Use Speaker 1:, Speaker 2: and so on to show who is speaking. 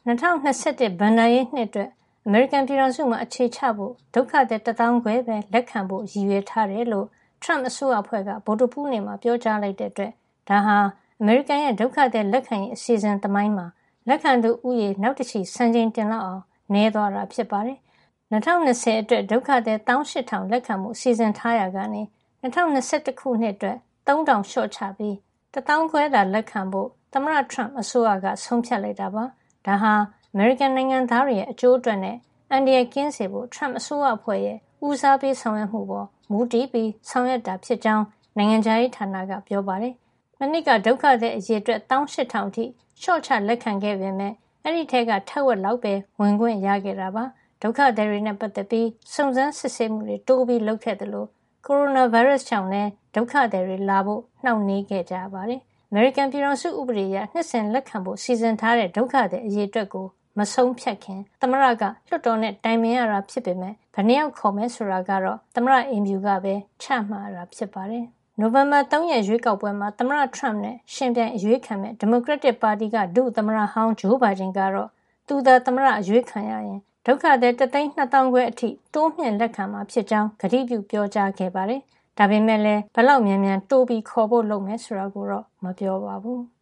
Speaker 1: 2021 ဘဏ္ဍာရေးနှစ်အတွက်အမေရိကန်ပြည်ထောင်စုမှာအခြေချဖို့ဒုက္ခသည်1,500ပဲလက်ခံဖို့ရည်ရွယ်ထားတယ်လို့ Trump အစိုးရအဖွဲ့ကဗုဒ္ဓဟူးနေ့မှာပြောကြားလိုက်တဲ့အတွက်ဒါဟာအမေရိကန်ရဲ့ဒုက္ခသည်လက်ခံရေးအစီအစဉ်သမိုင်းမှာလက်ခံသူဦးရေနောက်တစ်ချီစံချိန်တင်လောက်အောင်နည်းသွားတာဖြစ်ပါတယ်။2020အတွက်ဒုက္ခသည်18,000လက်ခံမှုအစီအစဉ်ထားရာကနေ2021ခုနှစ်အတွက်3,000လျှော့ချပြီး1,500သာလက်ခံဖို့သမ္မတ Trump အစိုးရကဆုံးဖြတ်လိုက်တာပါ။ဒါဟာအမေရိကန်နိုင်ငံသားတွေရဲ့အကျိုးအတွက်နဲ့အန္တရာယ်ကင်းစေဖို့ Trump အစိုးရအဖွဲ့ရဲ့ဦးစားပေးဆောင်ရွက်မှုပေါ်မူတည်ပြီးဆောင်ရွက်တာဖြစ်ကြောင်းနိုင်ငံခြားရေးဌာနကပြောပါတယ်။မနှစ်ကဒုက္ခသည်အရေအတွက်18,000အထိလျှော့ချလက်ခံခဲ့ပေမဲ့အဲ့ဒီထဲကထက်ဝက်လောက်ပဲဝင်ခွင့်ရခဲ့တာပါ။ဒုက္ခသည်တွေနဲ့ပတ်သက်ပြီးစုံစမ်းစစ်ဆေးမှုတွေတိုးပြီးလုပ်ခဲ့တယ်လို့ကိုရိုနာဗိုင်းရပ်စ်ကြောင့်လည်းဒုက္ခသည်တွေလာဖို့နှောင့်နှေးခဲ့ကြပါတယ်။အမေရိကန်ပြည်ထောင်စုဥပဒေအရနှစ်စဉ်လက်ခံဖို့စီစဉ်ထားတဲ့ဒုက္ခသည်အရေအတွက်ကိုမဆုံးဖြတ်ခင်သမ္မတကလွှတ်တော်နဲ့တိုင်ပင်ရတာဖြစ်ပေမဲ့ဘယ်နှယောက်ခေါ်မယ်ဆိုတာကတော့သမ္မတအိမ်ဖြူကပဲချမှတ်ရတာဖြစ်ပါတယ်။နိုဝင်ဘာ3ရက်ရွေးကောက်ပွဲမှာသမ္မတ Trump နဲ့ရှင်ပြိုင်အရွေးခံမဲ့ဒီမိုကရက်တစ်ပါတီကဒုသမ္မတဟောင်း Joe Biden ကတော့သူသာသမ္မတအရွေးခံရရင်ဒုက္ခသည်1,200,000အထိတိုးမြှင့်လက်ခံမှာဖြစ်ကြောင်းကတိပြုပြောကြားခဲ့ပါတယ်။ဒါပေမဲ့လည်းဘယ်လောက်မြန်မြန်တိုးပြီးခေါ်ဖို့လုပ်မယ်ဆိုတာကိုတော့မပြောပါဘူး။